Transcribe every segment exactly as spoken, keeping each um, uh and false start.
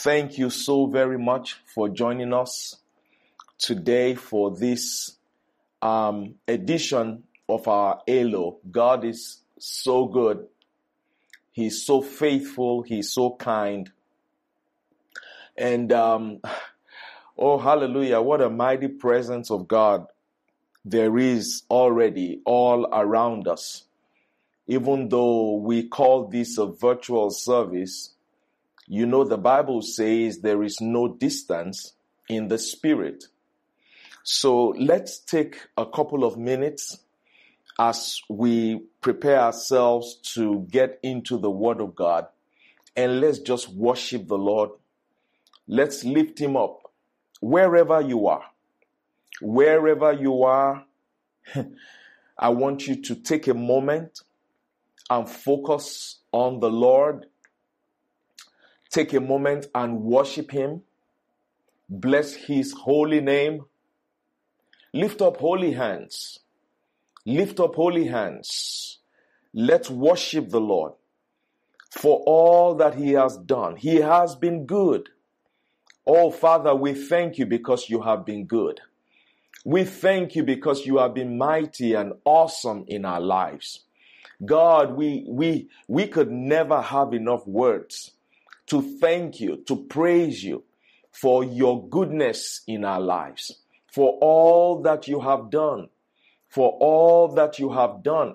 Thank you so very much for joining us today for this um, edition of our E L O. God is so good. He's so faithful. He's so kind. And, um, oh, hallelujah, what a mighty presence of God there is already all around us. Even though we call this a virtual service, you know, the Bible says there is no distance in the spirit. So let's take a couple of minutes as we prepare ourselves to get into the Word of God, and let's just worship the Lord. Let's lift Him up wherever you are. Wherever you are, I want you to take a moment and focus on the Lord. Take a moment and worship Him. Bless His holy name. Lift up holy hands. Lift up holy hands. Let's worship the Lord for all that He has done. He has been good. Oh, Father, we thank You because You have been good. We thank You because You have been mighty and awesome in our lives. God, we, we, we could never have enough words to thank You, to praise You for Your goodness in our lives, for all that You have done, for all that You have done.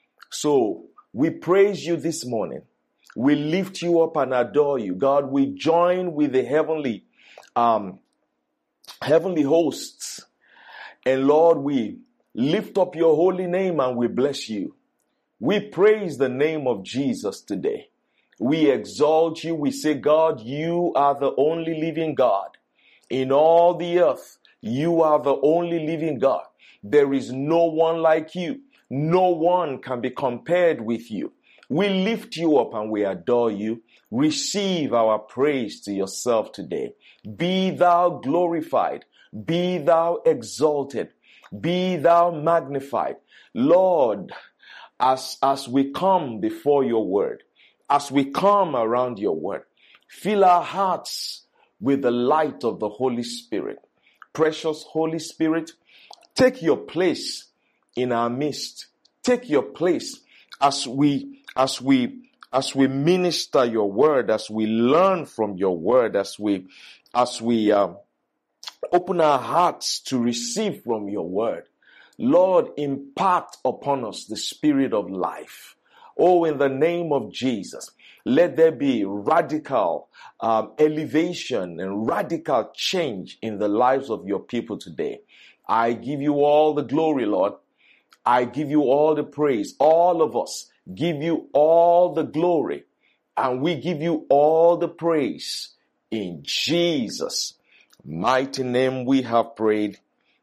So we praise You this morning. We lift You up and adore You. God, we join with the heavenly, um, heavenly hosts. And Lord, we lift up Your holy name and we bless You. We praise the name of Jesus today. We exalt You. We say, God, You are the only living God. In all the earth, You are the only living God. There is no one like You. No one can be compared with You. We lift You up and we adore You. Receive our praise to Yourself today. Be Thou glorified. Be Thou exalted. Be Thou magnified. Lord, as, as we come before Your word, as we come around Your word, fill our hearts with the light of the Holy Spirit. Precious Holy Spirit, take Your place in our midst. Take Your place as we, as we, as we minister Your word, as we learn from Your word, as we, as we uh, open our hearts to receive from Your word. Lord, impart upon us the spirit of life. Oh, in the name of Jesus, let there be radical um, elevation and radical change in the lives of Your people today. I give You all the glory, Lord. I give You all the praise. All of us give You all the glory, and we give You all the praise. In Jesus' mighty name we have prayed.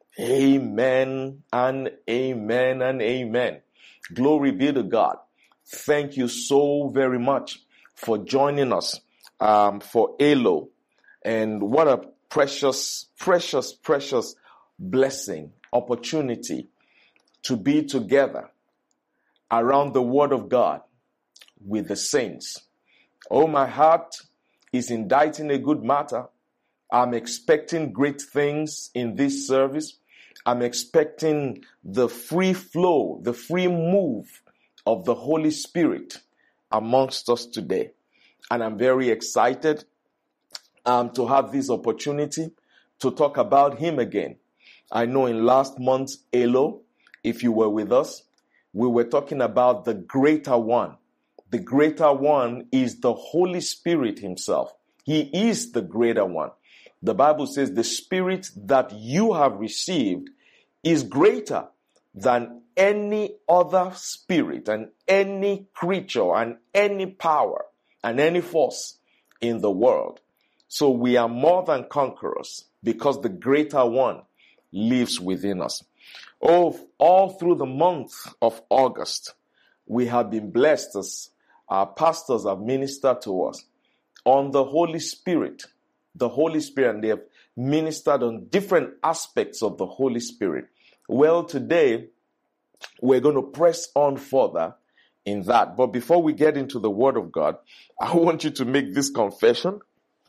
Amen and amen and amen. Glory be to God. Thank you so very much for joining us um, for E L O. And what a precious, precious, precious blessing, opportunity to be together around the Word of God with the saints. Oh, my heart is inditing a good matter. I'm expecting great things in this service. I'm expecting the free flow, the free move of the Holy Spirit amongst us today. And I'm very excited um, to have this opportunity to talk about Him again. I know in last month's E L O, if you were with us, we were talking about the greater one. The greater one is the Holy Spirit Himself. He is the greater one. The Bible says the Spirit that you have received is greater than any other spirit and any creature and any power and any force in the world. So we are more than conquerors because the greater one lives within us. Oh, all through the month of August, we have been blessed as our pastors have ministered to us on the Holy Spirit. The Holy Spirit, and they have ministered on different aspects of the Holy Spirit. Well, today, we're going to press on further in that. But before we get into the Word of God, I want you to make this confession.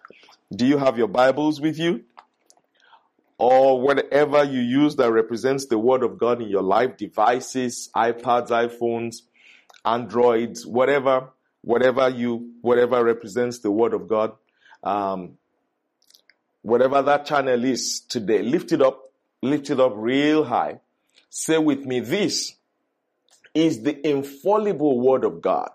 Do you have your Bibles with you? Or whatever you use that represents the Word of God in your life, devices, iPads, iPhones, Androids, whatever, whatever you, whatever represents the Word of God, um, whatever that channel is today, lift it up, lift it up real high. Say with me, this is the infallible Word of God.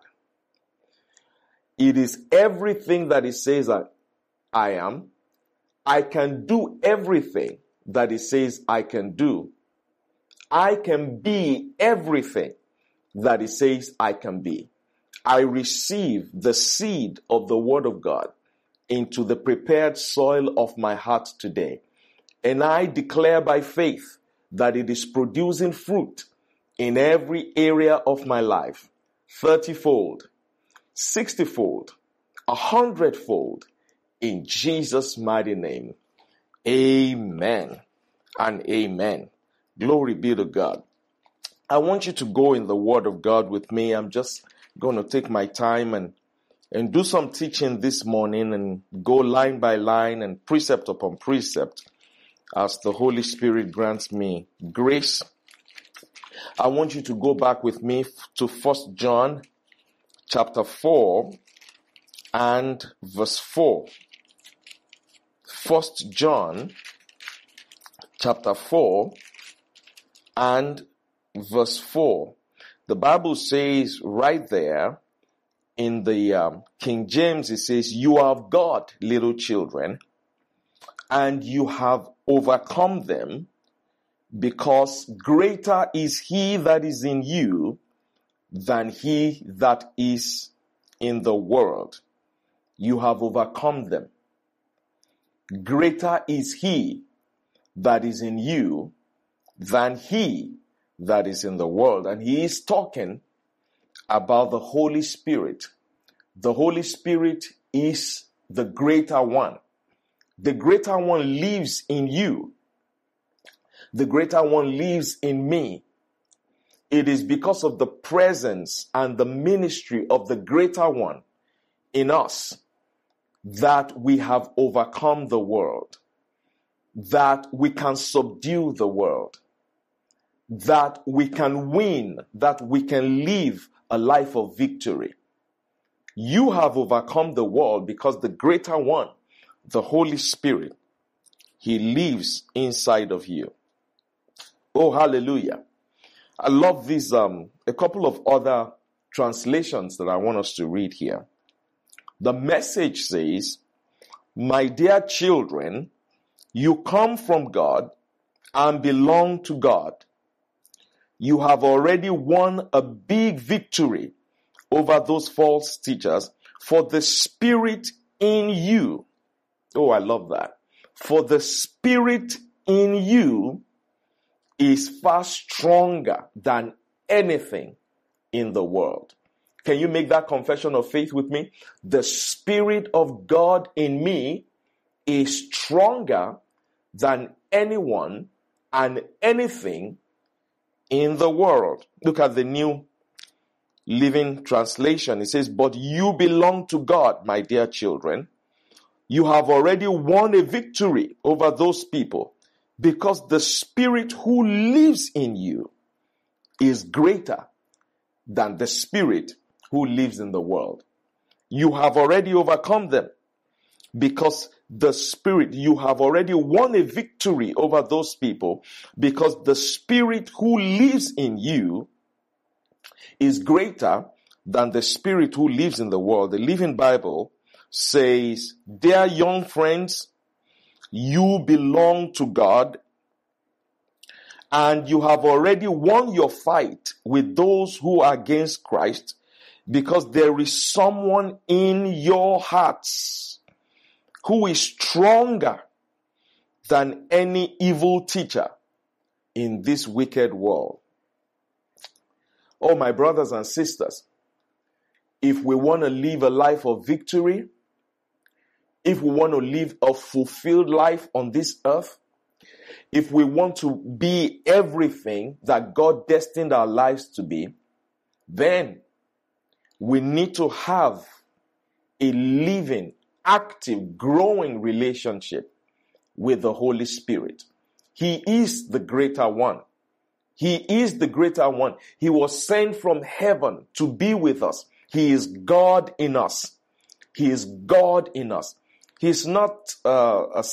It is everything that it says that I am. I can do everything that it says I can do. I can be everything that it says I can be. I receive the seed of the Word of God into the prepared soil of my heart today. And I declare by faith that it is producing fruit in every area of my life, thirty-fold, sixty-fold, a hundredfold, in Jesus' mighty name. Amen and amen. Glory be to God. I want you to go in the Word of God with me. I'm just going to take my time and, and do some teaching this morning and go line by line and precept upon precept as the Holy Spirit grants me grace. I want you to go back with me to First John chapter four and verse four. First John chapter four and verse four. The Bible says right there in the um, King James, it says, "You are of God, little children, and you have overcome them, because greater is he that is in you than he that is in the world." You have overcome them. Greater is he that is in you than he that is in the world. And he is talking about the Holy Spirit. The Holy Spirit is the greater one. The greater one lives in you. The greater one lives in me. It is because of the presence and the ministry of the greater one in us that we have overcome the world, that we can subdue the world, that we can win, that we can live a life of victory. You have overcome the world because the greater one, the Holy Spirit, he lives inside of you. Oh, hallelujah. I love these, um, a couple of other translations that I want us to read here. The Message says, "My dear children, you come from God and belong to God. You have already won a big victory over those false teachers, for the Spirit in you." Oh, I love that. "For the Spirit in you is far stronger than anything in the world." Can you make that confession of faith with me? The Spirit of God in me is stronger than anyone and anything in the world. Look at the New Living Translation. It says, "But you belong to God, my dear children. You have already won a victory over those people, because the Spirit who lives in you is greater than the spirit who lives in the world. You have already overcome them, because the Spirit, you have already won a victory over those people, because the Spirit who lives in you is greater than the spirit who lives in the world." The Living Bible says, "Dear young friends, you belong to God, and you have already won your fight with those who are against Christ, because there is someone in your hearts who is stronger than any evil teacher in this wicked world." Oh, my brothers and sisters, if we want to live a life of victory, if we want to live a fulfilled life on this earth, if we want to be everything that God destined our lives to be, then we need to have a living active, growing relationship with the Holy Spirit. He is the greater one. He is the greater one. He was sent from heaven to be with us. He is God in us. He is God in us. He's not uh, a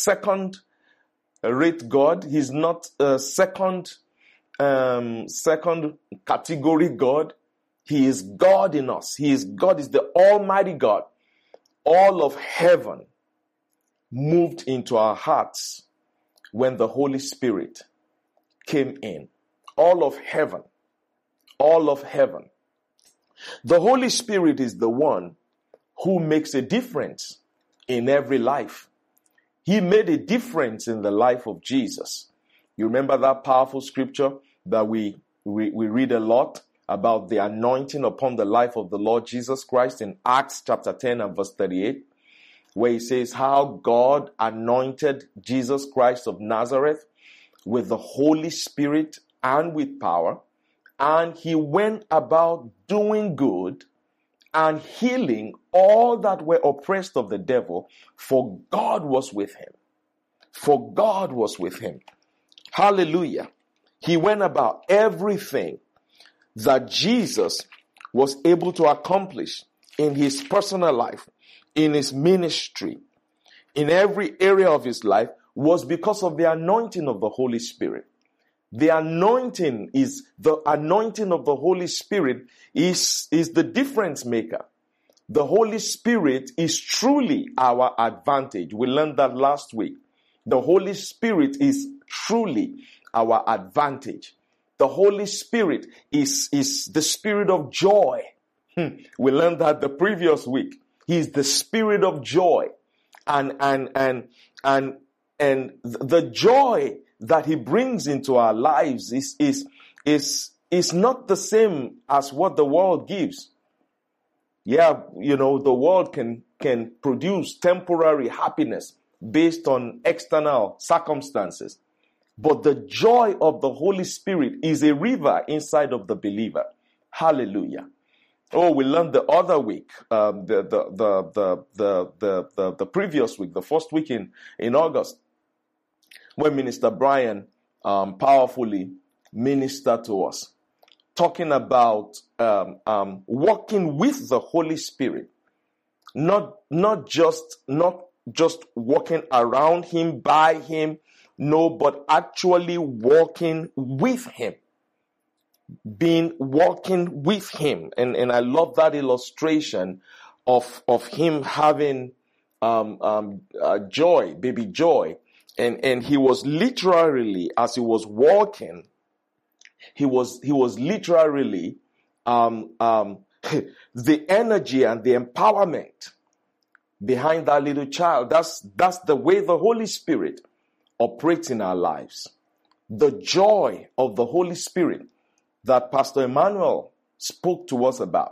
second-rate God. He's not a second, um, second category God. He is God in us. He is God, is the Almighty God. All of heaven moved into our hearts when the Holy Spirit came in. All of heaven. All of heaven. The Holy Spirit is the one who makes a difference in every life. He made a difference in the life of Jesus. You remember that powerful scripture that we, we, we read a lot about the anointing upon the life of the Lord Jesus Christ in Acts chapter ten and verse thirty-eight, where he says how God anointed Jesus Christ of Nazareth with the Holy Spirit and with power, and he went about doing good and healing all that were oppressed of the devil, for God was with him. For God was with him. Hallelujah. He went about everything that Jesus was able to accomplish in his personal life, in his ministry, in every area of his life, was because of the anointing of the Holy Spirit. The anointing is, the anointing of the Holy Spirit is, is the difference maker. The Holy Spirit is truly our advantage. We learned that last week. The Holy Spirit is truly our advantage. The Holy Spirit is, is the spirit of joy. Hmm. We learned that the previous week. He is the spirit of joy. And, and, and, and, and the joy that he brings into our lives is, is, is, is not the same as what the world gives. Yeah, you know, the world can, can produce temporary happiness based on external circumstances. But the joy of the Holy Spirit is a river inside of the believer. Hallelujah. Oh, we learned the other week, um, the, the, the, the, the, the, the, the previous week, the first week in, in August, when Minister Brian um, powerfully ministered to us, talking about um, um, walking with the Holy Spirit, not not just not just walking around him, by him, no, but actually walking with him, being walking with him, and and I love that illustration of of him having um, um, uh, joy, baby joy. And, and he was literally, as he was walking, he was, he was literally, um, um, the energy and the empowerment behind that little child. That's, that's the way the Holy Spirit operates in our lives. The joy of the Holy Spirit that Pastor Emmanuel spoke to us about.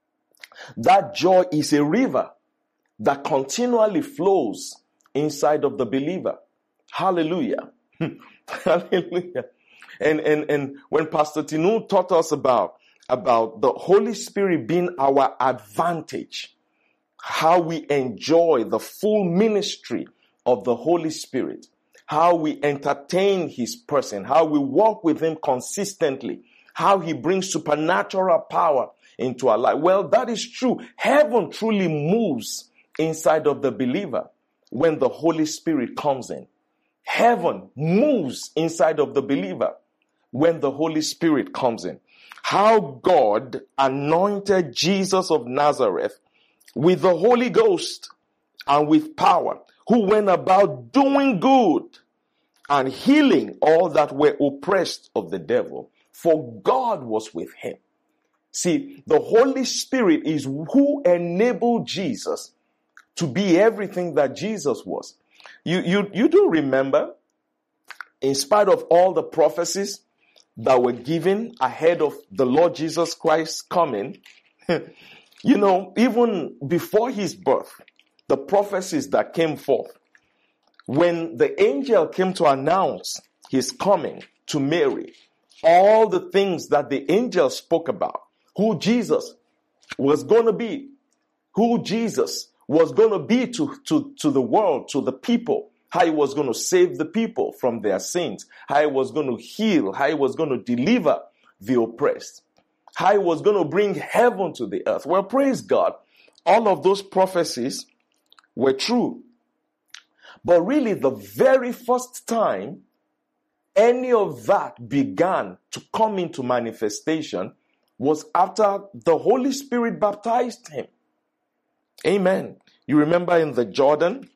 That joy is a river that continually flows inside of the believer. Hallelujah. Hallelujah. And, and, and when Pastor Tinu taught us about, about the Holy Spirit being our advantage, how we enjoy the full ministry of the Holy Spirit, how we entertain his person, how we walk with him consistently, how he brings supernatural power into our life. Well, that is true. Heaven truly moves inside of the believer when the Holy Spirit comes in. Heaven moves inside of the believer when the Holy Spirit comes in. How God anointed Jesus of Nazareth with the Holy Ghost and with power, who went about doing good and healing all that were oppressed of the devil, for God was with him. See, the Holy Spirit is who enabled Jesus to be everything that Jesus was. You, you, you do remember, in spite of all the prophecies that were given ahead of the Lord Jesus Christ coming, you know, even before his birth, the prophecies that came forth, when the angel came to announce his coming to Mary, all the things that the angel spoke about, who Jesus was going to be, who Jesus was going to be to, to, to the world, to the people, how he was going to save the people from their sins, how he was going to heal, how he was going to deliver the oppressed, how he was going to bring heaven to the earth. Well, praise God. All of those prophecies were true. But really, the very first time any of that began to come into manifestation was after the Holy Spirit baptized him. Amen. You remember in the Jordan,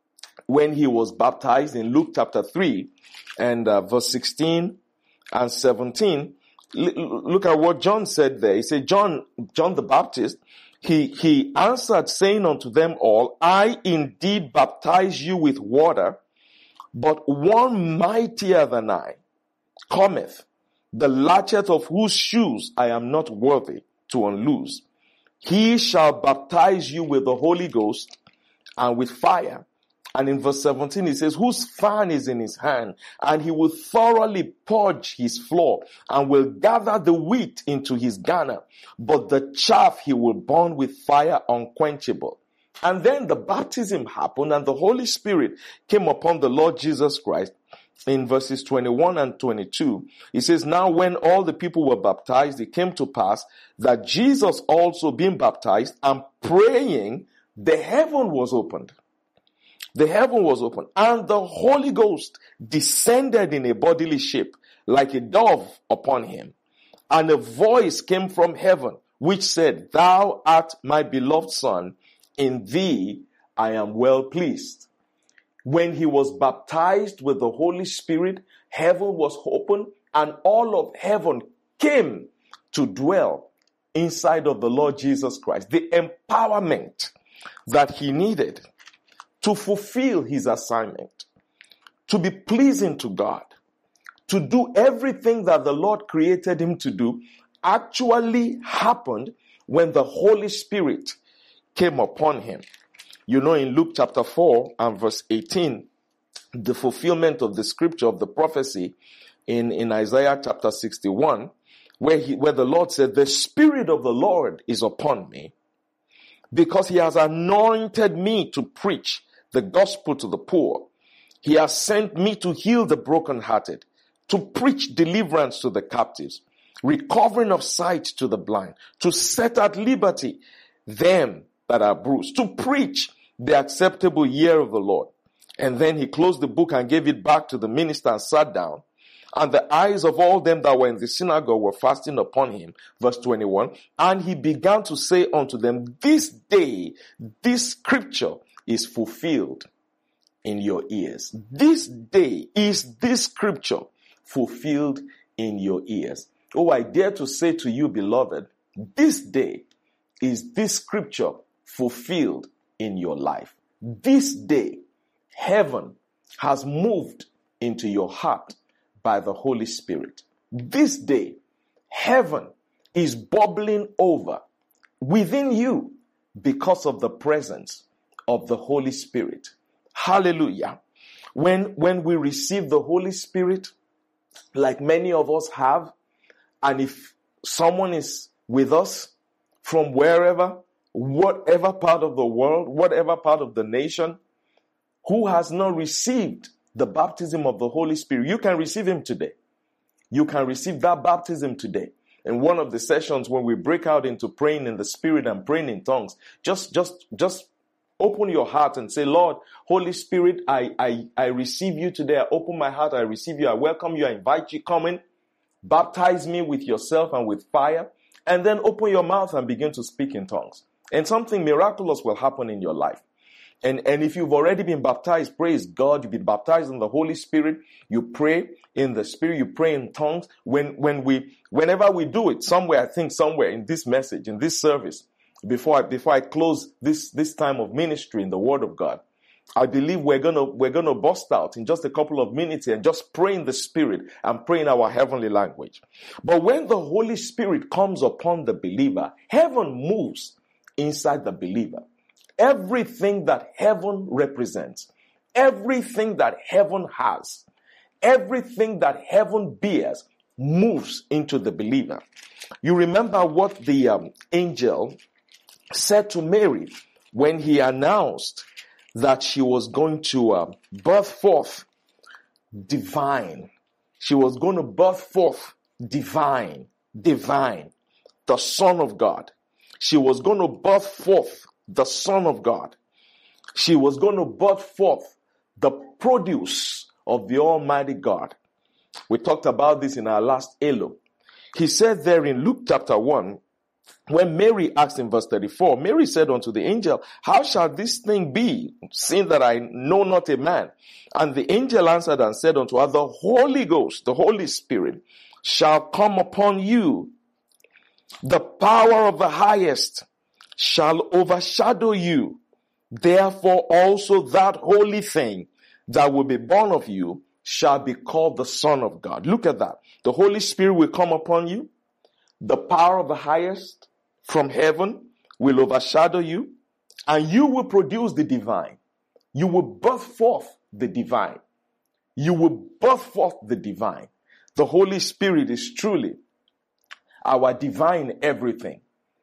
when he was baptized in Luke chapter three and uh, verse sixteen and seventeen, l- look at what John said there. He said, John, John the Baptist, he, he answered saying unto them all, I indeed baptize you with water, but one mightier than I cometh, the latchet of whose shoes I am not worthy to unloose. He shall baptize you with the Holy Ghost and with fire. And in verse seventeen, he says, whose fan is in his hand, and he will thoroughly purge his floor, and will gather the wheat into his garner, but the chaff he will burn with fire unquenchable. And then the baptism happened, and the Holy Spirit came upon the Lord Jesus Christ. In verses twenty-one and twenty-two, he says, now when all the people were baptized, it came to pass that Jesus also being baptized and praying, the heaven was opened. The heaven was opened, and the Holy Ghost descended in a bodily shape like a dove upon him. And a voice came from heaven, which said, thou art my beloved Son, in thee I am well pleased. When he was baptized with the Holy Spirit, heaven was opened, and all of heaven came to dwell inside of the Lord Jesus Christ. The empowerment that he needed to fulfill his assignment, to be pleasing to God, to do everything that the Lord created him to do, actually happened when the Holy Spirit came upon him. You know, in Luke chapter four and verse eighteen, the fulfillment of the scripture of the prophecy in, in Isaiah chapter sixty-one, where he, where the Lord said, the Spirit of the Lord is upon me, because he has anointed me to preach the gospel to the poor. He has sent me to heal the brokenhearted, to preach deliverance to the captives, recovering of sight to the blind, to set at liberty them that are bruised, to preach the acceptable year of the Lord. And then he closed the book and gave it back to the minister and sat down. And the eyes of all them that were in the synagogue were fastened upon him. Verse twenty-one. And he began to say unto them, this day, this scripture is fulfilled in your ears. This day is this scripture fulfilled in your ears. Oh, I dare to say to you, beloved, this day is this scripture fulfilled in your life. This day, heaven has moved into your heart by the Holy Spirit. This day, heaven is bubbling over within you because of the presence of the Holy Spirit. Hallelujah. When, when we receive the Holy Spirit, like many of us have, and if someone is with us from wherever, whatever part of the world, whatever part of the nation, who has not received the baptism of the Holy Spirit, you can receive him today. You can receive that baptism today. In one of the sessions when we break out into praying in the Spirit and praying in tongues, just, just, just open your heart and say, Lord, Holy Spirit, I, I, I receive you today. I open my heart. I receive you. I welcome you. I invite you. Come in. Baptize me with yourself and with fire. And then open your mouth and begin to speak in tongues. And something miraculous will happen in your life. And, and if you've already been baptized, praise God, you've been baptized in the Holy Spirit, you pray in the Spirit, you pray in tongues. When, when we, whenever we do it, somewhere, I think somewhere in this message, in this service, before I, before I close this, this time of ministry in the Word of God, I believe we're gonna, we're gonna bust out in just a couple of minutes and just pray in the Spirit and pray in our heavenly language. But when the Holy Spirit comes upon the believer, heaven moves inside the believer. Everything that heaven represents, everything that heaven has, everything that heaven bears moves into the believer. You remember what the um, angel said to Mary when he announced that she was going to uh, birth forth divine. She was going to birth forth divine, divine, the Son of God. She was going to birth forth the Son of God. She was going to birth forth the produce of the Almighty God. We talked about this in our last Elo. He said there in Luke chapter one, when Mary asked in verse thirty-four, Mary said unto the angel, how shall this thing be, seeing that I know not a man? And the angel answered and said unto her, the Holy Ghost, the Holy Spirit, shall come upon you. The power of the highest shall overshadow you. Therefore also that holy thing that will be born of you shall be called the Son of God. Look at that. The Holy Spirit will come upon you. The power of the highest from heaven will overshadow you, and you will produce the divine. You will birth forth the divine. You will birth forth the divine. The Holy Spirit is truly our divine everything.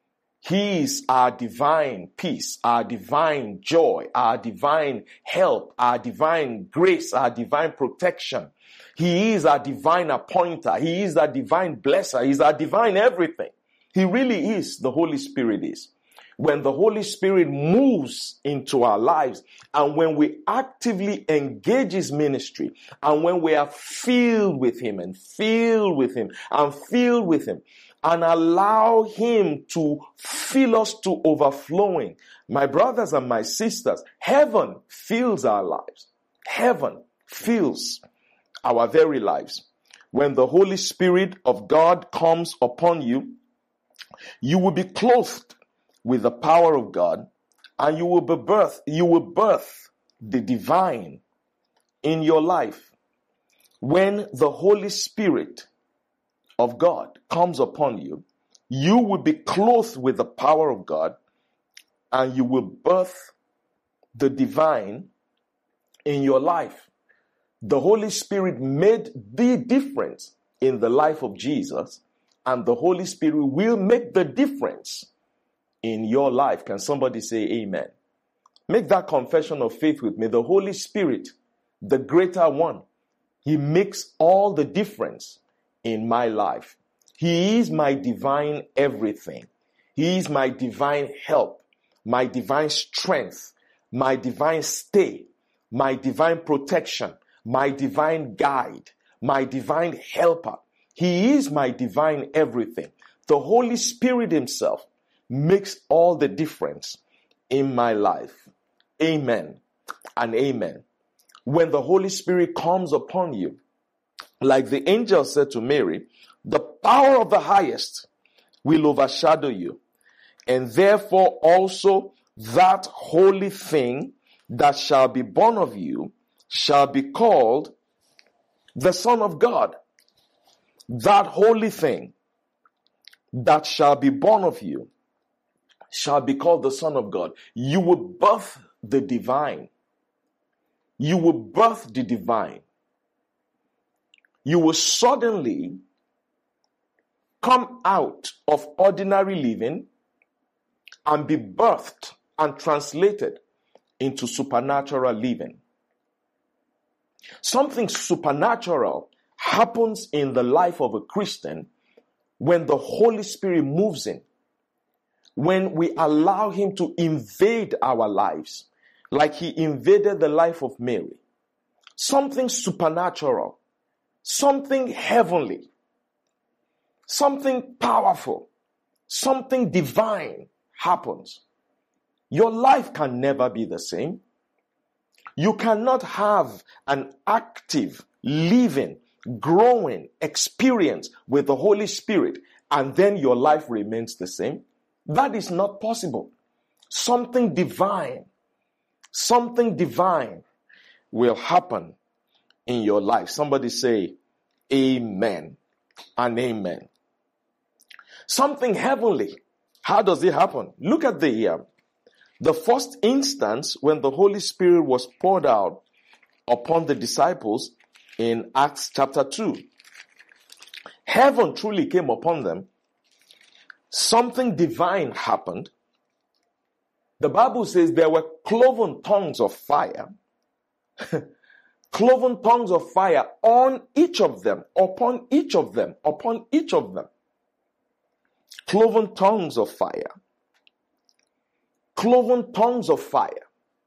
He is our divine peace, our divine joy, our divine help, our divine grace, our divine protection. He is our divine appointer. He is our divine blesser. He is our divine everything. He really is. The Holy Spirit is. When the Holy Spirit moves into our lives, and when we actively engage His ministry, and when we are filled with Him and filled with Him and filled with Him, and allow Him to fill us to overflowing, my brothers and my sisters, heaven fills our lives. Heaven fills our very lives. When the Holy Spirit of God comes upon you, you will be clothed with the power of God, and you will be birth, you will birth the divine in your life. When the Holy Spirit of God comes upon you, you will be clothed with the power of God, and you will birth the divine in your life. The Holy Spirit made the difference in the life of Jesus, and the Holy Spirit will make the difference in your life. Can somebody say amen? Make that confession of faith with me. The Holy Spirit, the greater one, He makes all the difference in my life. He is my divine everything. He is my divine help, my divine strength, my divine stay, my divine protection, my divine guide, my divine helper. He is my divine everything. The Holy Spirit Himself makes all the difference in my life. Amen and amen. When the Holy Spirit comes upon you, like the angel said to Mary, the power of the highest will overshadow you, and therefore also that holy thing that shall be born of you shall be called the Son of God. That holy thing that shall be born of you shall be called the Son of God. You will birth the divine. You will birth the divine. You will suddenly come out of ordinary living and be birthed and translated into supernatural living. Something supernatural happens in the life of a Christian when the Holy Spirit moves in, when we allow Him to invade our lives, like He invaded the life of Mary. Something supernatural, something heavenly, something powerful, something divine happens. Your life can never be the same. You cannot have an active, living, growing experience with the Holy Spirit and then your life remains the same. That is not possible. Something divine, something divine will happen in your life. Somebody say amen and amen. Something heavenly. How does it happen? Look at the uh, the first instance when the Holy Spirit was poured out upon the disciples in Acts chapter two. Heaven truly came upon them. Something divine happened. The Bible says there were cloven tongues of fire, cloven tongues of fire on each of them, upon each of them, upon each of them. Cloven tongues of fire. Cloven tongues of fire.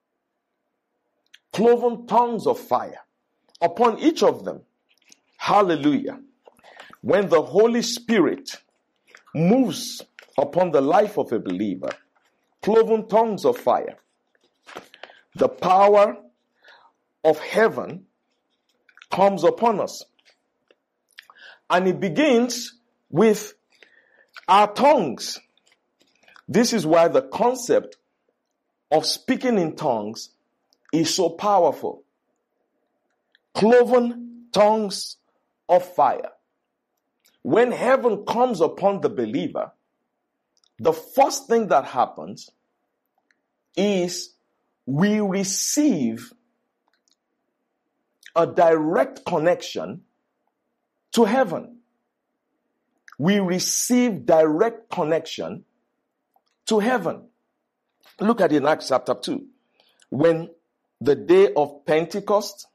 Cloven tongues of fire upon each of them. Hallelujah. When the Holy Spirit moves upon the life of a believer, cloven tongues of fire, the power of heaven comes upon us. And it begins with our tongues. This is why the concept of speaking in tongues is so powerful. Cloven tongues of fire. When heaven comes upon the believer, the first thing that happens is we receive a direct connection to heaven. We receive direct connection to heaven. Look at it in Acts chapter two. When the day of Pentecost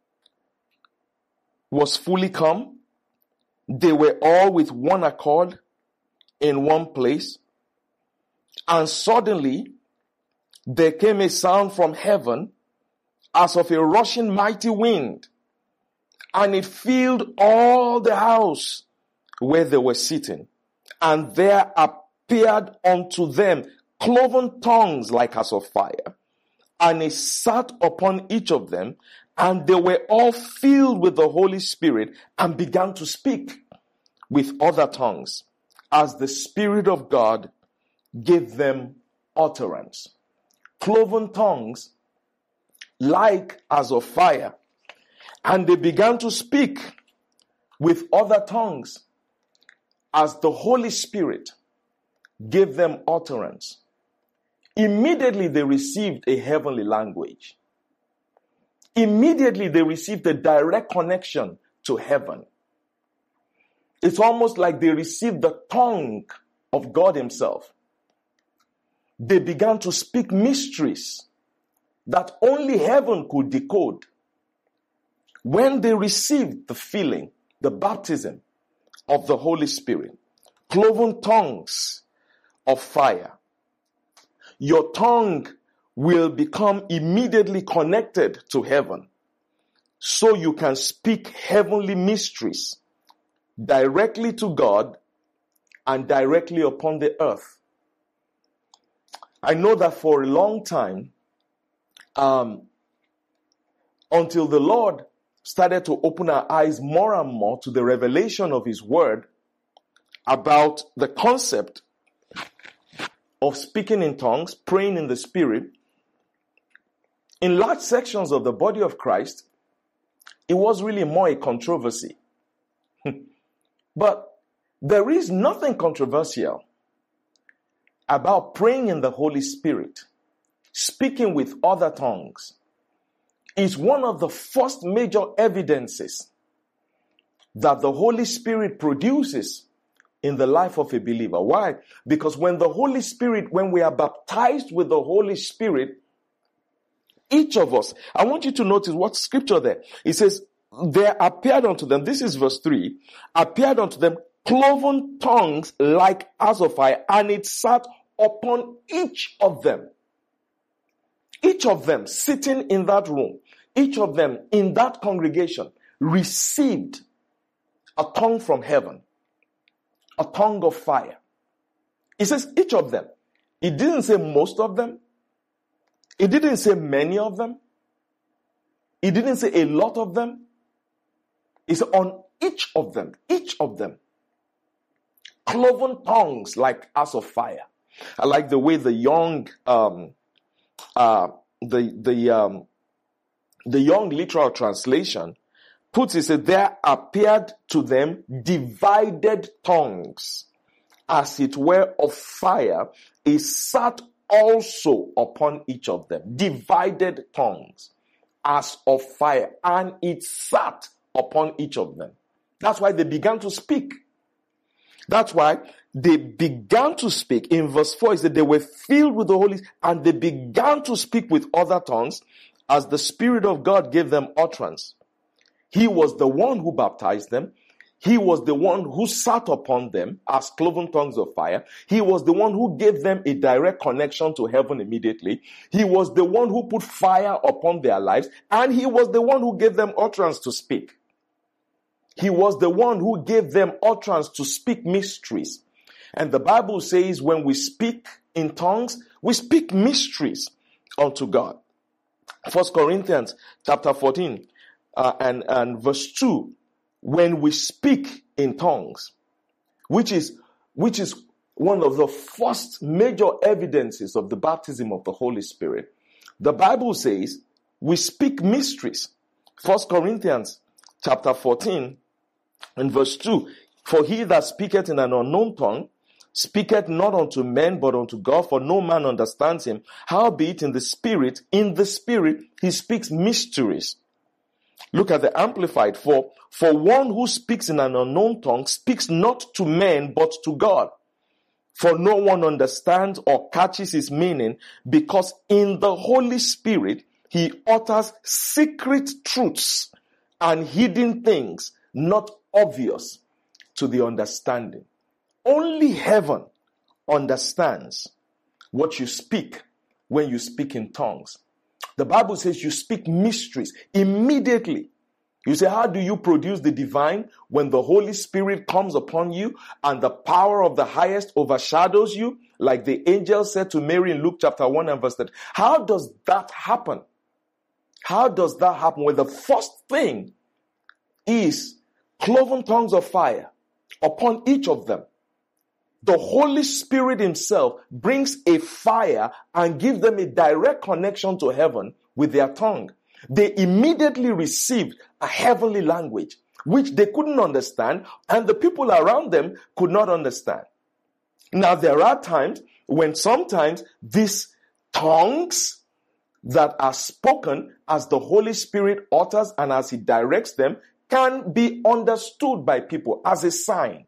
was fully come, they were all with one accord in one place. And suddenly there came a sound from heaven as of a rushing mighty wind, and it filled all the house where they were sitting. And there appeared unto them cloven tongues like as of fire, and it sat upon each of them, and they were all filled with the Holy Spirit and began to speak with other tongues as the Spirit of God gave them utterance. Cloven tongues like as of fire, and they began to speak with other tongues as the Holy Spirit gave them utterance. Immediately they received a heavenly language. Immediately they received a direct connection to heaven. It's almost like they received the tongue of God Himself. They began to speak mysteries that only heaven could decode. When they received the filling, the baptism of the Holy Spirit, cloven tongues of fire, your tongue will become immediately connected to heaven, so you can speak heavenly mysteries directly to God and directly upon the earth. I know that for a long time, um, until the Lord started to open our eyes more and more to the revelation of His Word about the concept of speaking in tongues, praying in the Spirit, in large sections of the body of Christ, it was really more a controversy. But there is nothing controversial about praying in the Holy Spirit, speaking with other tongues. Is one of the first major evidences that the Holy Spirit produces in the life of a believer. Why? Because when the Holy Spirit, when we are baptized with the Holy Spirit, each of us, I want you to notice what scripture there. It says, there appeared unto them, this is verse three, appeared unto them cloven tongues like as of fire, and it sat upon each of them. Each of them sitting in that room, each of them in that congregation received a tongue from heaven, a tongue of fire. It says each of them. It didn't say most of them. It didn't say many of them. It didn't say a lot of them. It's on each of them, each of them. Cloven tongues like as of fire. I like the way the young, um, uh, the the um, the young literal translation puts it. Said, there appeared to them divided tongues, as it were of fire. It sat also upon each of them. Divided tongues, as of fire, and it sat upon each of them. That's why they began to speak. That's why they began to speak. In verse four, it said they were filled with the Holy Spirit and they began to speak with other tongues as the Spirit of God gave them utterance. He was the one who baptized them. He was the one who sat upon them as cloven tongues of fire. He was the one who gave them a direct connection to heaven immediately. He was the one who put fire upon their lives. And he was the one who gave them utterance to speak. He was the one who gave them utterance to speak mysteries. And the Bible says when we speak in tongues, we speak mysteries unto God. First Corinthians chapter fourteen uh, and, and verse two. When we speak in tongues, which is, which is one of the first major evidences of the baptism of the Holy Spirit, the Bible says we speak mysteries. First Corinthians chapter fourteen and verse two. For he that speaketh in an unknown tongue speaketh not unto men but unto God, for no man understands him. Howbeit in the spirit, in the spirit he speaks mysteries. Look at the Amplified. For, for one who speaks in an unknown tongue speaks not to men but to God. For no one understands or catches his meaning, because in the Holy Spirit he utters secret truths and hidden things not obvious to the understanding. Only heaven understands what you speak when you speak in tongues. The Bible says you speak mysteries immediately. You say, how do you produce the divine? When the Holy Spirit comes upon you and the power of the highest overshadows you, like the angel said to Mary in Luke chapter one and verse thirty. How does that happen? How does that happen? Well, the first thing is cloven tongues of fire upon each of them. The Holy Spirit himself brings a fire and gives them a direct connection to heaven with their tongue. They immediately received a heavenly language, which they couldn't understand, and the people around them could not understand. Now, there are times when sometimes these tongues that are spoken as the Holy Spirit utters and as he directs them can be understood by people as a sign.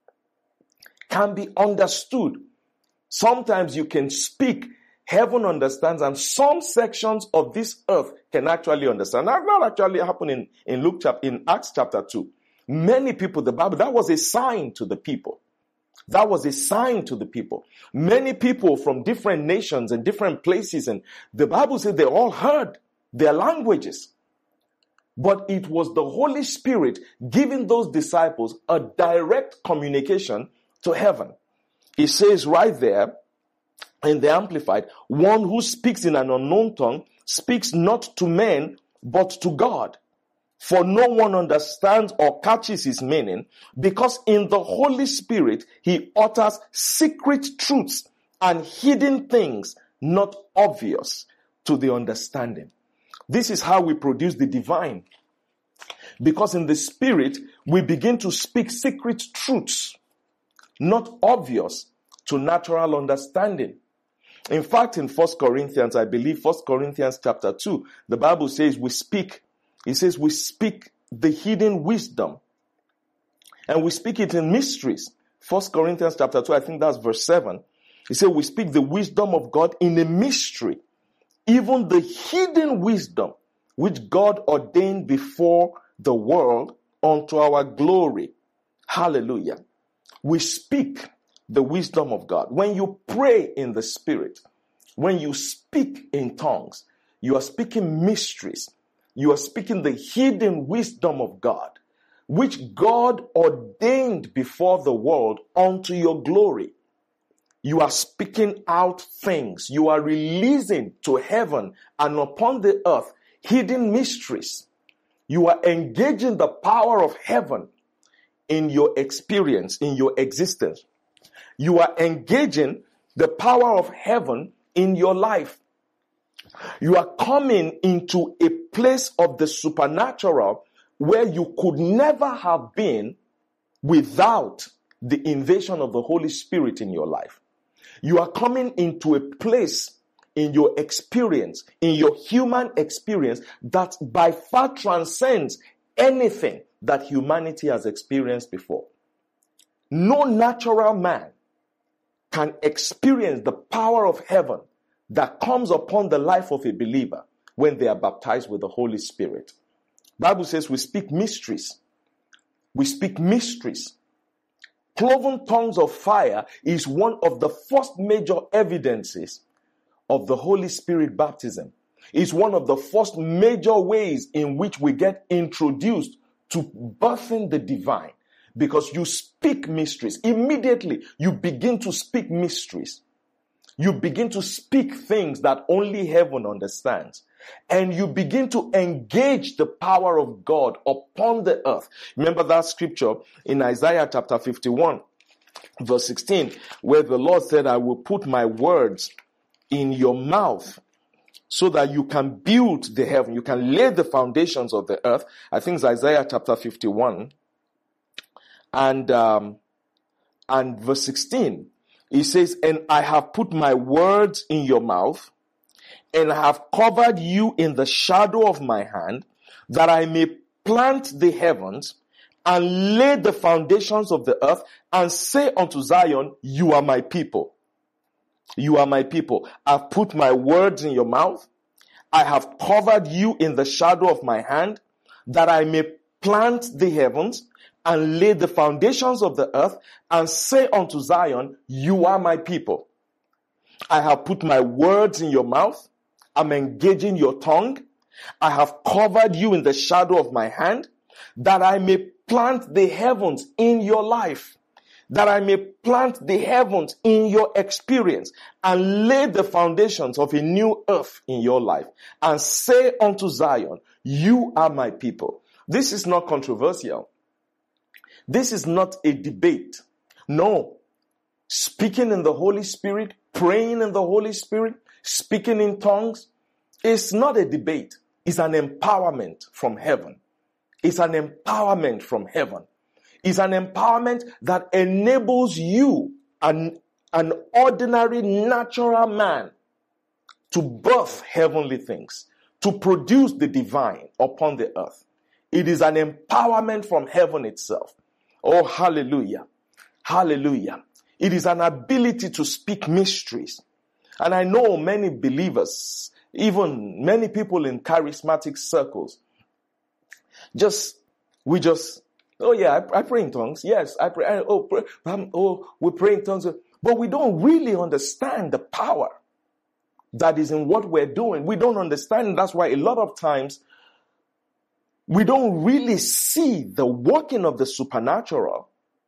Can be understood. Sometimes you can speak, heaven understands, and some sections of this earth can actually understand. That not actually happened in, in Luke chapter, in Acts chapter two. Many people, the Bible, that was a sign to the people. That was a sign to the people. Many people from different nations and different places, and the Bible said they all heard their languages. But it was the Holy Spirit giving those disciples a direct communication to heaven. It says right there in the Amplified, one who speaks in an unknown tongue speaks not to men, but to God. For no one understands or catches his meaning, because in the Holy Spirit, he utters secret truths and hidden things not obvious to the understanding. This is how we produce the divine. Because in the Spirit, we begin to speak secret truths not obvious to natural understanding. In fact, in First Corinthians, I believe First Corinthians chapter two, the Bible says we speak, it says we speak the hidden wisdom. And we speak it in mysteries. First Corinthians chapter two, I think that's verse seven. It says we speak the wisdom of God in a mystery, even the hidden wisdom which God ordained before the world unto our glory. Hallelujah. We speak the wisdom of God. When you pray in the Spirit, when you speak in tongues, you are speaking mysteries. You are speaking the hidden wisdom of God, which God ordained before the world unto your glory. You are speaking out things. You are releasing to heaven and upon the earth hidden mysteries. You are engaging the power of heaven in your experience, in your existence. You are engaging the power of heaven in your life. You are coming into a place of the supernatural where you could never have been without the invasion of the Holy Spirit in your life. You are coming into a place in your experience, in your human experience, that by far transcends anything that humanity has experienced before. no natural man can experience the power of heaven that comes upon the life of a believer when they are baptized with the Holy Spirit. Bible says we speak mysteries. We speak mysteries. Cloven tongues of fire is one of the first major evidences of the Holy Spirit baptism. It's one of the first major ways in which we get introduced to birthing the divine, because you speak mysteries. Immediately, you begin to speak mysteries. You begin to speak things that only heaven understands. And you begin to engage the power of God upon the earth. Remember that scripture in Isaiah chapter fifty-one, verse sixteen, where the Lord said, I will put my words in your mouth so that you can build the heaven. You can lay the foundations of the earth. I think it's Isaiah chapter fifty-one and, um, and verse sixteen. He says, and I have put my words in your mouth, and I have covered you in the shadow of my hand, that I may plant the heavens and lay the foundations of the earth, and say unto Zion, you are my people. You are my people. I've put my words in your mouth. I have covered you in the shadow of my hand, that I may plant the heavens and lay the foundations of the earth, and say unto Zion, you are my people. I have put my words in your mouth. I'm engaging your tongue. I have covered you in the shadow of my hand, that I may plant the heavens in your life, that I may plant the heavens in your experience, and lay the foundations of a new earth in your life, and say unto Zion, you are my people. This is not controversial. This is not a debate. No. Speaking in the Holy Spirit, praying in the Holy Spirit, speaking in tongues, it's not a debate. It's an empowerment from heaven. It's an empowerment from heaven. It's an empowerment that enables you, an, an ordinary natural man, to birth heavenly things, to produce the divine upon the earth. It is an empowerment from heaven itself. Oh, hallelujah. Hallelujah. It is an ability to speak mysteries. And I know many believers, even many people in charismatic circles, just, we just, oh yeah, I, I pray in tongues. Yes, I pray. I, oh, pray, um, oh, we pray in tongues. But we don't really understand the power that is in what we're doing. We don't understand. That's why a lot of times we don't really see the working of the supernatural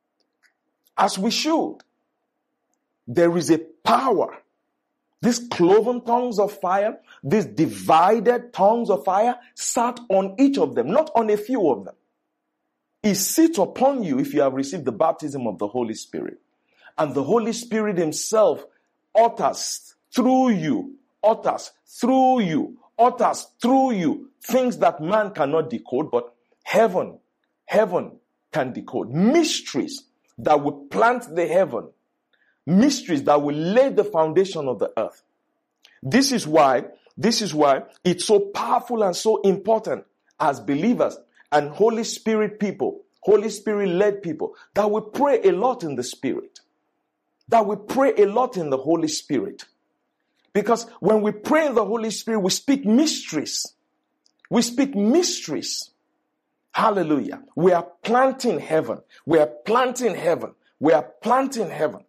as we should. There is a power. These cloven tongues of fire, these divided tongues of fire sat on each of them, not on a few of them. It sits upon you if you have received the baptism of the Holy Spirit. And the Holy Spirit himself utters through you, utters through you, utters through you things that man cannot decode, but heaven, heaven can decode. Mysteries that will plant the heaven. Mysteries that will lay the foundation of the earth. This is why, this is why it's so powerful and so important as believers and Holy Spirit people, Holy Spirit led people, that we pray a lot in the Spirit. That we pray a lot in the Holy Spirit. Because when we pray in the Holy Spirit, we speak mysteries. We speak mysteries. Hallelujah. We are planting heaven. We are planting heaven. We are planting heaven.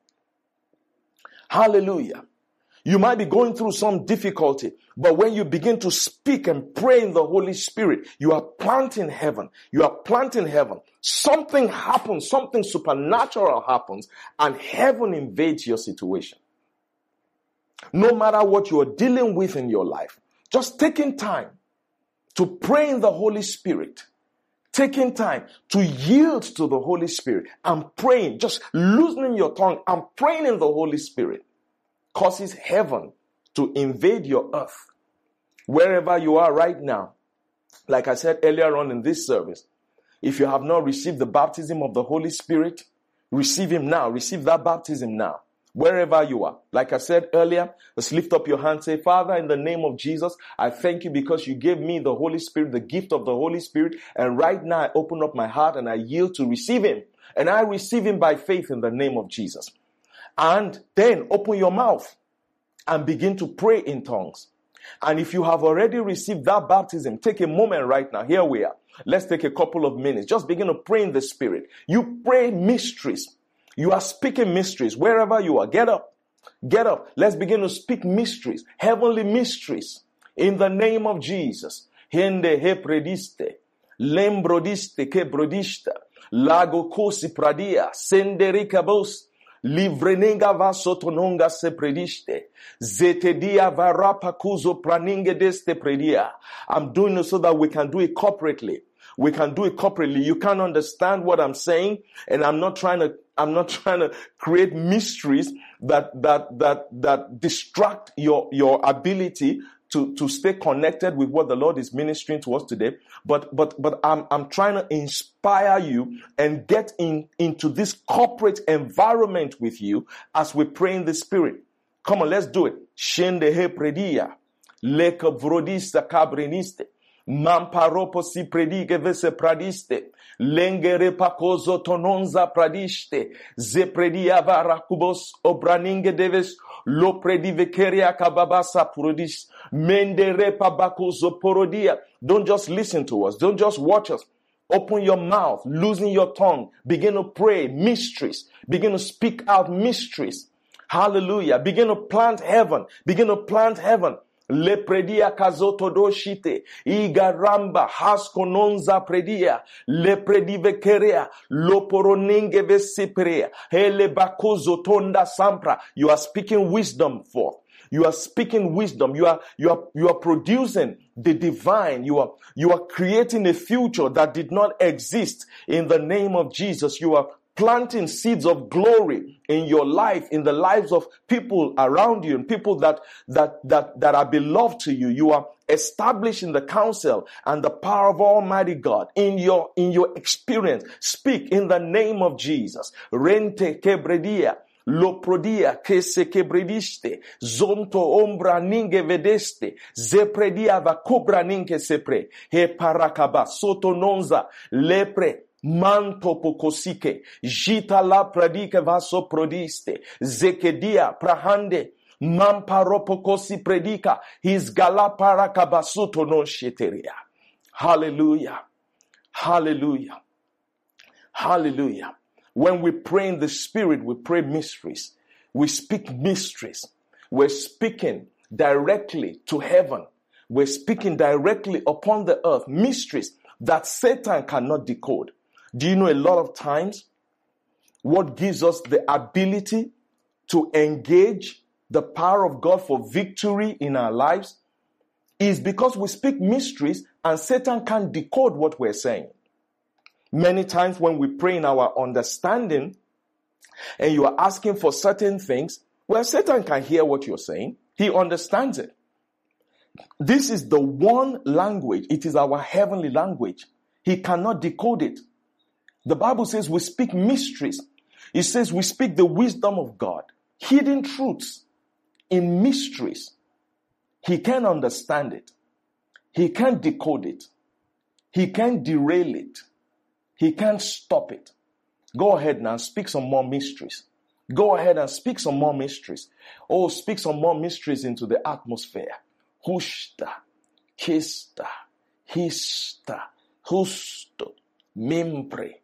Hallelujah. You might be going through some difficulty, but when you begin to speak and pray in the Holy Spirit, you are planting heaven. You are planting heaven. Something happens, something supernatural happens, and heaven invades your situation. No matter what you are dealing with in your life, just taking time to pray in the Holy Spirit, taking time to yield to the Holy Spirit and praying, just loosening your tongue and praying in the Holy Spirit causes heaven to invade your earth. Wherever you are right now, like I said earlier on in this service, if you have not received the baptism of the Holy Spirit, receive him now. Receive that baptism now. Wherever you are. Like I said earlier, let's lift up your hand. Say, Father, in the name of Jesus, I thank you because you gave me the Holy Spirit, the gift of the Holy Spirit. And right now I open up my heart and I yield to receive him. And I receive him by faith in the name of Jesus. And then open your mouth and begin to pray in tongues. And if you have already received that baptism, take a moment right now. Here we are. Let's take a couple of minutes. Just begin to pray in the Spirit. You pray mysteries. You are speaking mysteries wherever you are. Get up. Get up. Let's begin to speak mysteries. Heavenly mysteries. In the name of Jesus. Hende he prediste. Lembrodiste ke brodista. Lago kosi pradia. Senderikabos. Livrenenga vasotononga se prediste. Zetedia varapa kuzo praninge deste predia. I'm doing it so that we can do it corporately. We can do it corporately. You can't understand what I'm saying, and I'm not trying to, I'm not trying to create mysteries that, that, that, that distract your, your ability to, to stay connected with what the Lord is ministering to us today. But, but, but I'm, I'm trying to inspire you and get in, into this corporate environment with you as we pray in the Spirit. Come on, let's do it. Shende he predia. Leka vrodista cabriniste. Mamparopo si predige vese pradiste. Lengere pacozo tononza pradiste. Ze predia varakubos obraninge deves. Lo predivekeria kababasa prodis. Mendere pabacozo porodia. Don't just listen to us. Don't just watch us. Open your mouth, loosen your tongue. Begin to pray mysteries. Begin to speak out mysteries. Hallelujah. Begin to plant heaven. Begin to plant heaven. Le predia kazoto doshite. Igaramba haskononza predia. Le predivekerea. Lo poroninge vesiprea. Hele bakozo tonda sampra. You are speaking wisdom forth. You are speaking wisdom. You are, you are, you are producing the divine. You are, you are creating a future that did not exist in the name of Jesus. You are planting seeds of glory in your life, in the lives of people around you and people that, that, that, that are beloved to you. You are establishing the counsel and the power of Almighty God in your, in your experience. Speak in the name of Jesus. Rente kebredia. Lo prodia che se kebrediste. Zonto ombra ninge vedeste. Zepredia va cobra ninge sepre. He parakaba soto nonza lepre. Manto pokosike, jita la pradike vaso prodiste, zekedia prahande, mamparopokosi predika, his gala parakabasuto non sheteria. Hallelujah. Hallelujah. Hallelujah. When we pray in the Spirit, we pray mysteries. We speak mysteries. We're speaking directly to heaven. We're speaking directly upon the earth. Mysteries that Satan cannot decode. Do you know a lot of times what gives us the ability to engage the power of God for victory in our lives is because we speak mysteries and Satan can't decode what we're saying. Many times when we pray in our understanding and you are asking for certain things, well, Satan can hear what you're saying. He understands it. This is the one language. It is our heavenly language. He cannot decode it. The Bible says we speak mysteries. It says we speak the wisdom of God. Hidden truths in mysteries. He can't understand it. He can't decode it. He can't derail it. He can't stop it. Go ahead now and speak some more mysteries. Go ahead and speak some more mysteries. Oh, speak some more mysteries into the atmosphere. Hushta, kista, hista, husto, mimpre.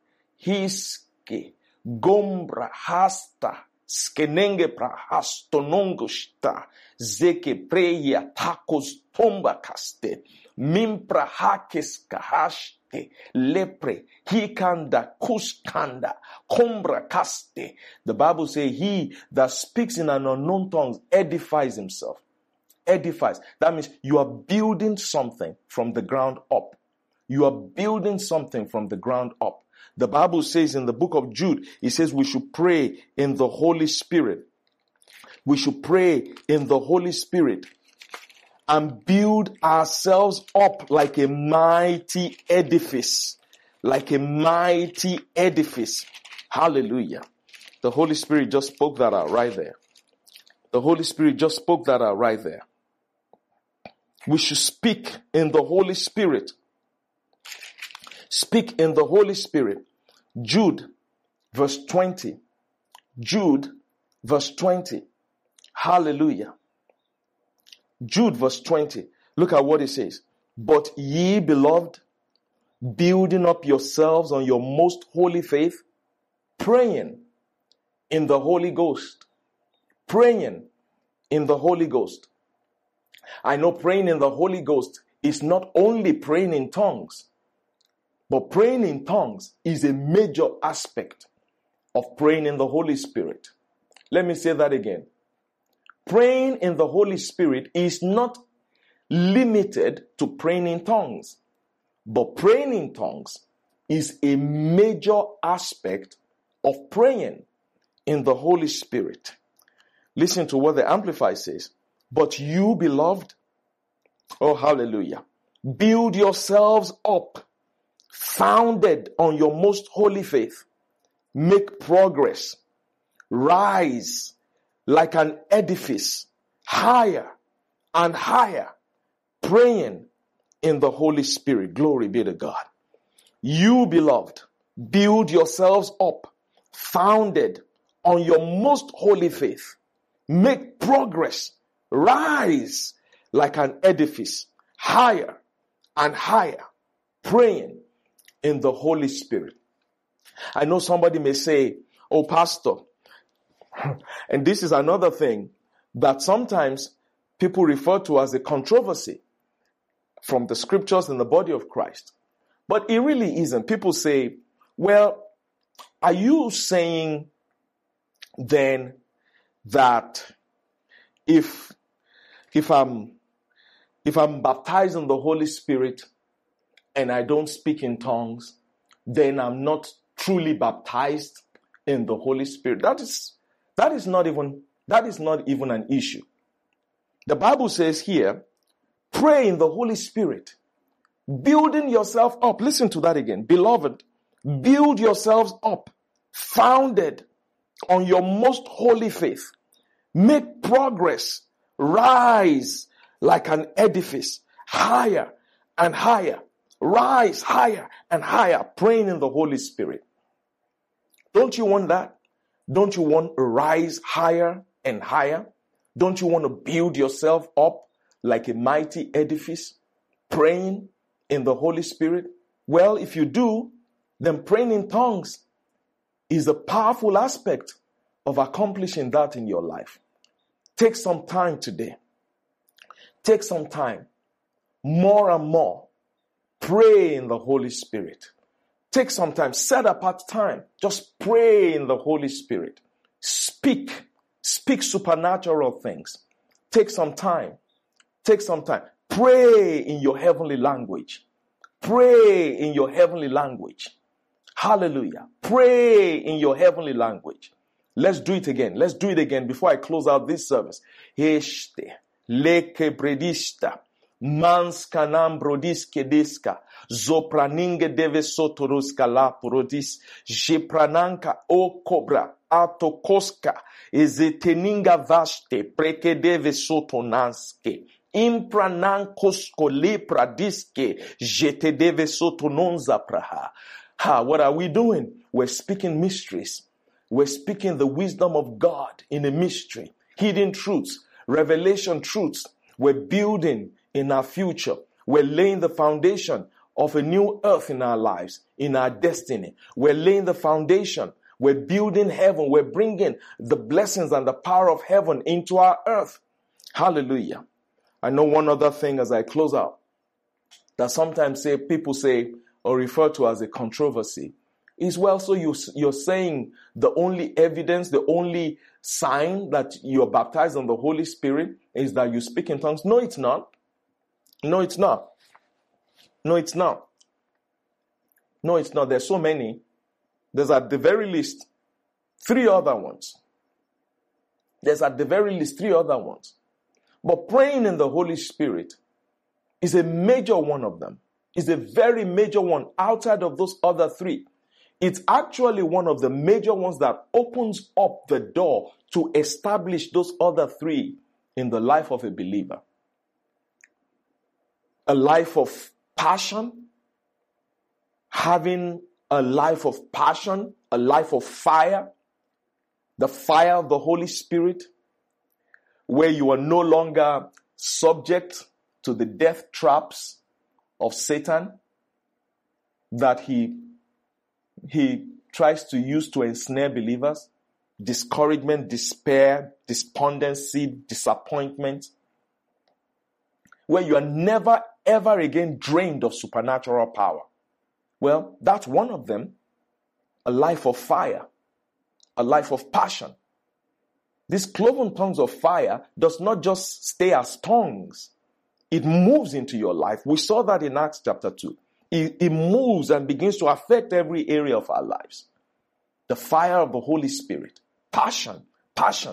Hiske, gombra, hasta, skenenge pra, hastonongusta, zeke preya, tacos, tomba caste, mimpra hakes kahashte, lepre, hikanda, kuskanda, combra caste. The Bible says he that speaks in an unknown tongue edifies himself. Edifies. That means you are building something from the ground up. You are building something from the ground up. The Bible says in the book of Jude, it says we should pray in the Holy Spirit. We should pray in the Holy Spirit and build ourselves up like a mighty edifice. Like a mighty edifice. Hallelujah. The Holy Spirit just spoke that out right there. The Holy Spirit just spoke that out right there. We should speak in the Holy Spirit. Speak in the Holy Spirit. Jude verse twenty. Jude, verse twenty. Hallelujah. Jude, verse twenty. Look at what it says. But ye, beloved, building up yourselves on your most holy faith, praying in the Holy Ghost. Praying in the Holy Ghost. I know praying in the Holy Ghost is not only praying in tongues, but praying in tongues is a major aspect of praying in the Holy Spirit. Let me say that again. Praying in the Holy Spirit is not limited to praying in tongues, but praying in tongues is a major aspect of praying in the Holy Spirit. Listen to what the Amplified says. But you, beloved, oh hallelujah, build yourselves up, founded on your most holy faith. Make progress. Rise like an edifice, higher and higher, praying in the Holy Spirit. Glory be to God. You, beloved, build yourselves up, founded on your most holy faith. Make progress. Rise like an edifice, higher and higher, praying in the Holy Spirit. I know somebody may say, oh, pastor, and this is another thing that sometimes people refer to as a controversy from the scriptures in the body of Christ. But it really isn't. People say, well, are you saying then that if if I'm if I'm baptized in the Holy Spirit and I don't speak in tongues, then I'm not truly baptized in the Holy Spirit? That is that is not even that is not even an issue. The Bible says here, pray in the Holy Spirit, building yourself up. Listen to that again. Beloved, build yourselves up, founded on your most holy faith. Make progress. Rise like an edifice, higher and higher. Rise higher and higher, praying in the Holy Spirit. Don't you want that? Don't you want to rise higher and higher? Don't you want to build yourself up like a mighty edifice, praying in the Holy Spirit? Well, if you do, then praying in tongues is a powerful aspect of accomplishing that in your life. Take some time today. Take some time. More and more. Pray in the Holy Spirit. Take some time. Set apart time. Just pray in the Holy Spirit. Speak. Speak supernatural things. Take some time. Take some time. Pray in your heavenly language. Pray in your heavenly language. Hallelujah. Pray in your heavenly language. Let's do it again. Let's do it again before I close out this service. Heshte, leke bredista, manskanam brodiske deska, zopraninge deve sotoruska la prodis, jeprananka o cobra, atokoska, ezeteninga vaste, preke deve sotonanske. Impranankosko lepra diske, jete deve sotononza praha. Ha, what are we doing? We're speaking mysteries. We're speaking the wisdom of God in a mystery, hidden truths, revelation truths. We're building in our future. We're laying the foundation of a new earth in our lives, in our destiny. We're laying the foundation. We're building heaven. We're bringing the blessings and the power of heaven into our earth. Hallelujah. I know one other thing as I close out that sometimes say people say or refer to as a controversy is, well, so you, you're saying the only evidence, the only sign that you're baptized in the Holy Spirit is that you speak in tongues. No, it's not. No, it's not. No, it's not. No, it's not. There's so many. There's at the very least three other ones. There's at the very least three other ones. But praying in the Holy Spirit is a major one of them. It's a very major one outside of those other three. It's actually one of the major ones that opens up the door to establish those other three in the life of a believer. A life of passion, having a life of passion, a life of fire, the fire of the Holy Spirit, where you are no longer subject to the death traps of Satan that he, he tries to use to ensnare believers. Discouragement, despair, despondency, disappointment, where you are never ever again drained of supernatural power. Well, that's one of them. A life of fire, a life of passion. This cloven tongues of fire does not just stay as tongues. It moves into your life. We saw that in Acts chapter two. It, it moves and begins to affect every area of our lives. The fire of the Holy Spirit. Passion, passion,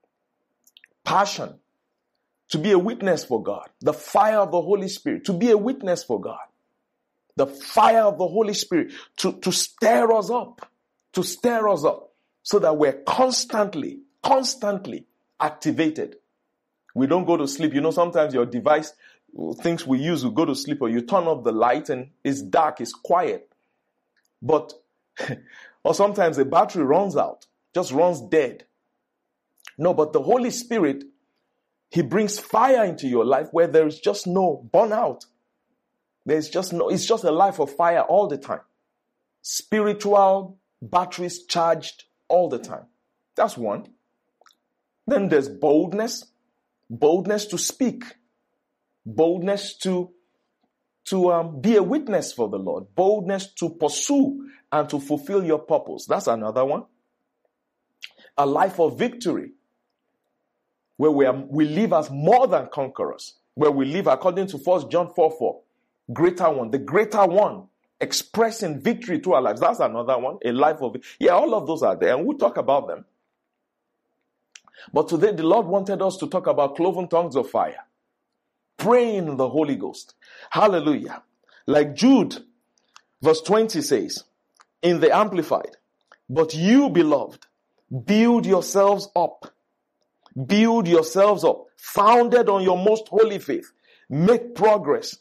passion. To be a witness for God. The fire of the Holy Spirit. To be a witness for God. The fire of the Holy Spirit. To, to stir us up. To stir us up. So that we're constantly, constantly activated. We don't go to sleep. You know, sometimes your device, things we use, we go to sleep or you turn off the light and it's dark, it's quiet. But, or sometimes the battery runs out, just runs dead. No, but the Holy Spirit, He brings fire into your life where there is just no burnout. There's just no, it's just a life of fire all the time. Spiritual batteries charged all the time. That's one. Then there's boldness. Boldness to speak. Boldness to, to um, be a witness for the Lord. Boldness to pursue and to fulfill your purpose. That's another one. A life of victory. Where we, are, we live as more than conquerors. Where we live according to First John four four. Greater one. The greater one. Expressing victory through our lives. That's another one. A life of... Yeah, all of those are there. And we'll talk about them. But today the Lord wanted us to talk about cloven tongues of fire. Praying in the Holy Ghost. Hallelujah. Like Jude, verse twenty says, in the Amplified, but you, beloved, build yourselves up. Build yourselves up. Founded on your most holy faith. Make progress.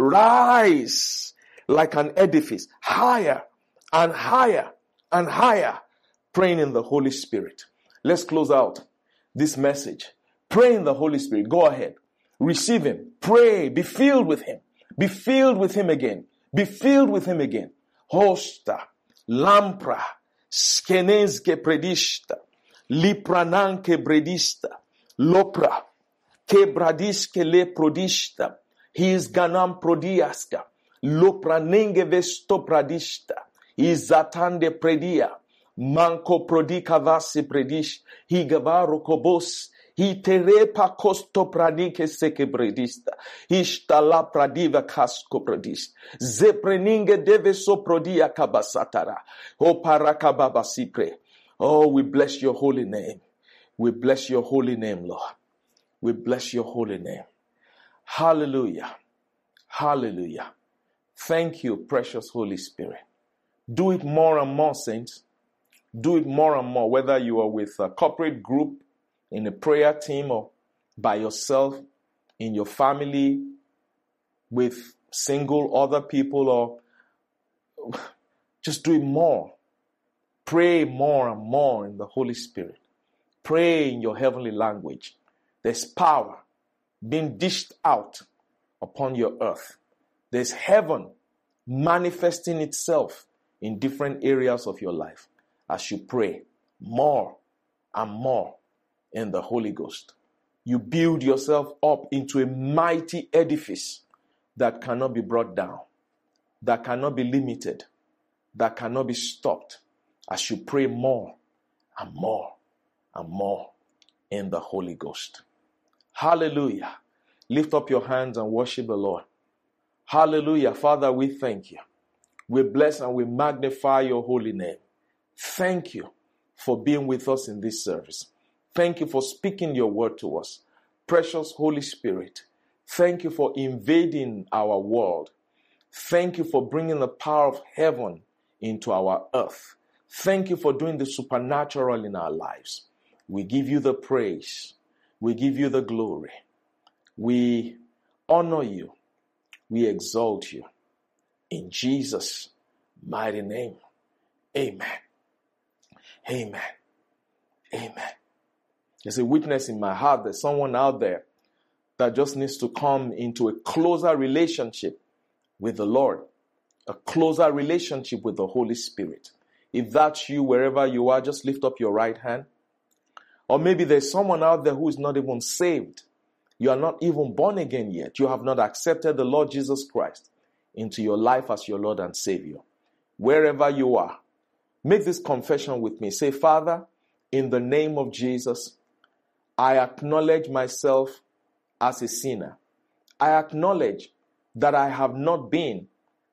Rise like an edifice. Higher and higher and higher. Praying in the Holy Spirit. Let's close out this message. Pray in the Holy Spirit. Go ahead. Receive Him. Pray. Be filled with Him. Be filled with Him again. Be filled with Him again. Hosta. Lampra. Skenenske predista. Liprananke bredista. Lopra. Kebradiske le prodista. His ganam prodiaska. Lopranenge vesto pradista. Izatande predia. Manco prodica vasi predish, hi gavaro kobos, hi terepa costo pradike seke bredista, hishtala pradiva casco pradist, zepreninge deve so prodia kabasatara, o parakababasipre. Oh, we bless your holy name. We bless your holy name, Lord. We bless your holy name. Hallelujah. Hallelujah. Thank you, precious Holy Spirit. Do it more and more, saints. Do it more and more, whether you are with a corporate group, in a prayer team, or by yourself, in your family, with single other people, or just do it more. Pray more and more in the Holy Spirit. Pray in your heavenly language. There's power being dished out upon your earth. There's heaven manifesting itself in different areas of your life. As you pray more and more in the Holy Ghost, you build yourself up into a mighty edifice that cannot be brought down, that cannot be limited, that cannot be stopped as you pray more and more and more in the Holy Ghost. Hallelujah. Lift up your hands and worship the Lord. Hallelujah. Father, we thank you. We bless and we magnify your holy name. Thank you for being with us in this service. Thank you for speaking your word to us. Precious Holy Spirit, thank you for invading our world. Thank you for bringing the power of heaven into our earth. Thank you for doing the supernatural in our lives. We give you the praise. We give you the glory. We honor you. We exalt you. In Jesus' mighty name. Amen. Amen. Amen. There's a witness in my heart. There's someone out there that just needs to come into a closer relationship with the Lord, a closer relationship with the Holy Spirit. If that's you, wherever you are, just lift up your right hand. Or maybe there's someone out there who is not even saved. You are not even born again yet. You have not accepted the Lord Jesus Christ into your life as your Lord and Savior. Wherever you are, make this confession with me. Say, Father, in the name of Jesus, I acknowledge myself as a sinner. I acknowledge that I have not been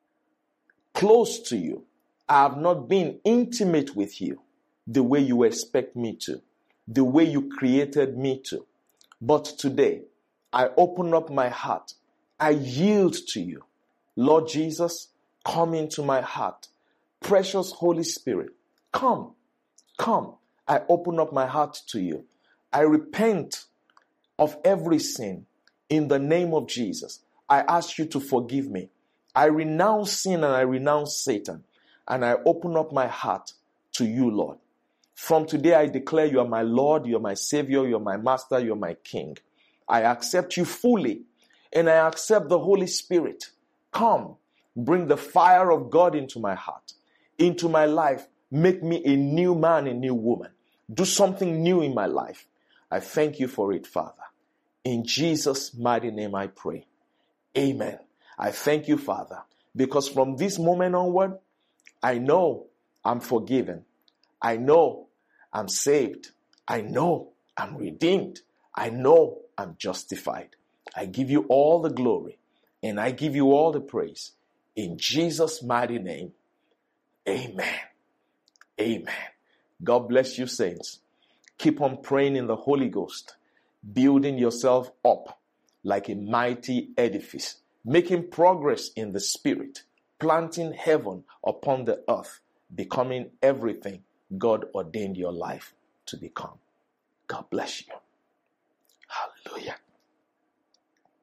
close to you. I have not been intimate with you the way you expect me to, the way you created me to. But today, I open up my heart. I yield to you. Lord Jesus, come into my heart. Precious Holy Spirit, come, come. I open up my heart to you. I repent of every sin in the name of Jesus. I ask you to forgive me. I renounce sin and I renounce Satan. And I open up my heart to you, Lord. From today, I declare you are my Lord, you are my Savior, you are my Master, you are my King. I accept you fully, and I accept the Holy Spirit. Come, bring the fire of God into my heart, into my life. Make me a new man, a new woman. Do something new in my life. I thank you for it, Father. In Jesus' mighty name I pray. Amen. I thank you, Father, because from this moment onward, I know I'm forgiven. I know I'm saved. I know I'm redeemed. I know I'm justified. I give you all the glory and I give you all the praise. In Jesus' mighty name, amen. Amen. God bless you, saints. Keep on praying in the Holy Ghost, building yourself up like a mighty edifice, making progress in the Spirit, planting heaven upon the earth, becoming everything God ordained your life to become. God bless you.